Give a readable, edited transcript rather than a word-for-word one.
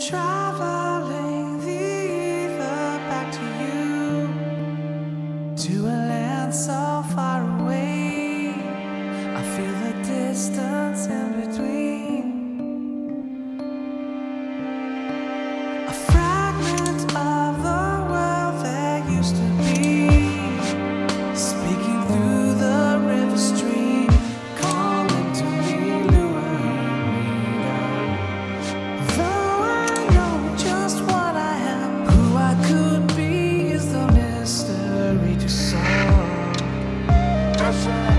Traveling the ether back to you, to a land so far away. I feel the distance in between. A fragment of the world that used to be, speaking through the river stream, calling to me, luring me down. Though I know just what I am, who I could be is the mystery to solve.